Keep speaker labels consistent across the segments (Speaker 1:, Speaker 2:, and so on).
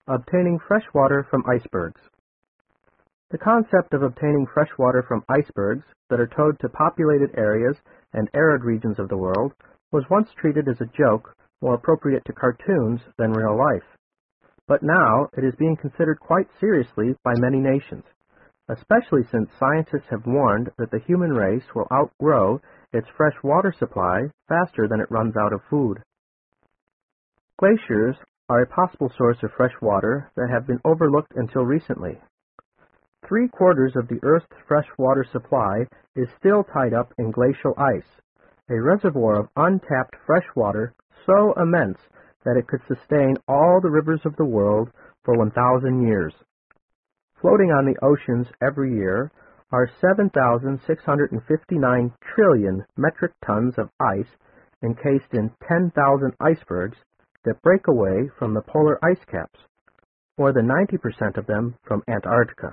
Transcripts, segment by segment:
Speaker 1: Obtaining fresh water from icebergs. The concept of obtaining fresh water from icebergs that are towed to populated areas and arid regions of the world was once treated as a joke more appropriate to cartoons than real life. But now it is being considered quite seriously by many nations, especially since scientists have warned that the human race will outgrow its fresh water supply faster than it runs out of food. Glaciers are a possible source of fresh water that have been overlooked until recently. 3/4 of the Earth's fresh water supply is still tied up in glacial ice, a reservoir of untapped fresh water so immense that it could sustain all the rivers of the world for 1,000 years. Floating on the oceans every year are 7,659 trillion metric tons of ice encased in 10,000 icebergs that break away from the polar ice caps, more than 90% of them from Antarctica.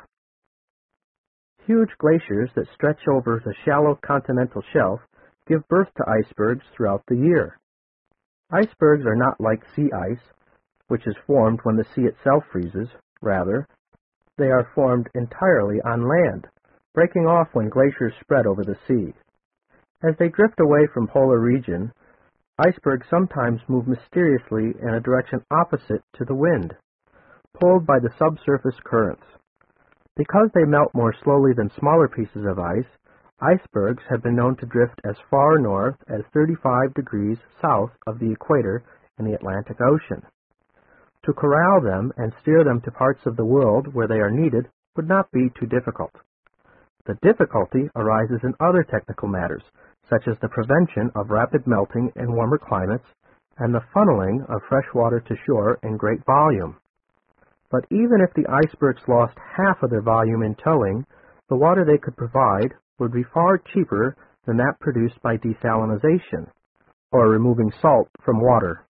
Speaker 1: Huge glaciers that stretch over the shallow continental shelf give birth to icebergs throughout the year. Icebergs are not like sea ice, which is formed when the sea itself freezes. Rather, they are formed entirely on land, breaking off when glaciers spread over the sea. As they drift away from polar region, icebergs sometimes move mysteriously in a direction opposite to the wind, pulled by the subsurface currents. Because they melt more slowly than smaller pieces of ice, icebergs have been known to drift as far north as 35 degrees south of the equator in the Atlantic Ocean. To corral them and steer them to parts of the world where they are needed would not be too difficult. The difficulty arises in other technical matters, such as the prevention of rapid melting in warmer climates and the funneling of fresh water to shore in great volume. But even if the icebergs lost half of their volume in towing, the water they could provide would be far cheaper than that produced by desalination, or removing salt from water.